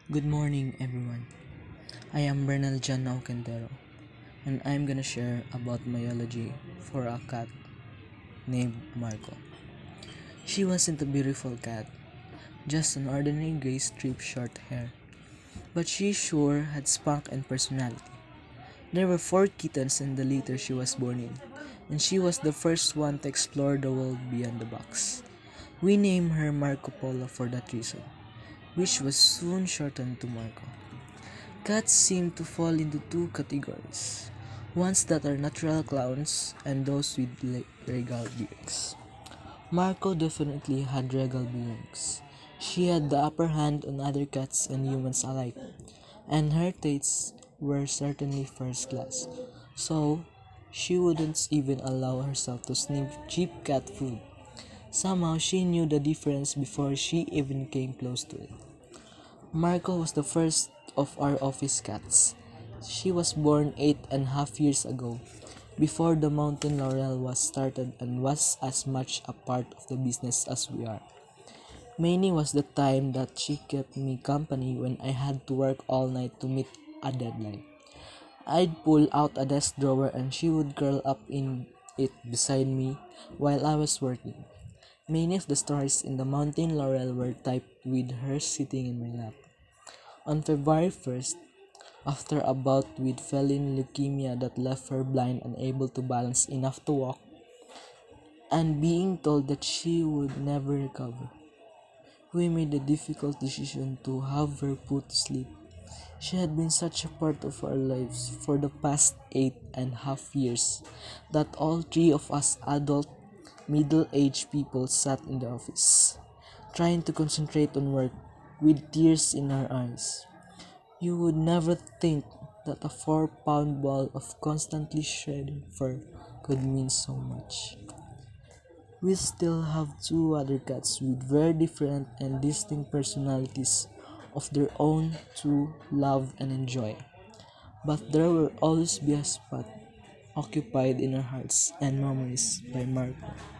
Good morning, everyone. I am Bernal Jan Alcantero, and I'm gonna share about myology for a cat named Marco. She wasn't a beautiful cat, just an ordinary gray strip short hair, but she sure had spunk and personality. There were four kittens in the litter she was born in, and she was the first one to explore the world beyond the box. We named her Marco Polo for that reason, which was soon shortened to Marco. Cats seem to fall into two categories, ones that are natural clowns and those with regal beings. Marco definitely had regal beings. She had the upper hand on other cats and humans alike, and her tastes were certainly first class, so she wouldn't even allow herself to sniff cheap cat food. Somehow she knew the difference before she even came close to it. Marco was the first of our office cats. She was born 8.5 years ago, before the Mountain Laurel was started and was as much a part of the business as we are. Mainly was the time that she kept me company when I had to work all night to meet a deadline. I'd pull out a desk drawer and she would curl up in it beside me while I was working. Many of the stories in the Mountain Laurel were typed with her sitting in my lap. On February 1st, after a bout with feline leukemia that left her blind and unable to balance enough to walk, and being told that she would never recover, we made the difficult decision to have her put to sleep. She had been such a part of our lives for the past 8.5 years that all three of us adult, middle-aged people sat in the office, trying to concentrate on work with tears in our eyes. You would never think that a 4 pound ball of constantly shredded fur could mean so much. We still have two other cats with very different and distinct personalities of their own to love and enjoy. But there will always be a spot occupied in our hearts and memories by Marco.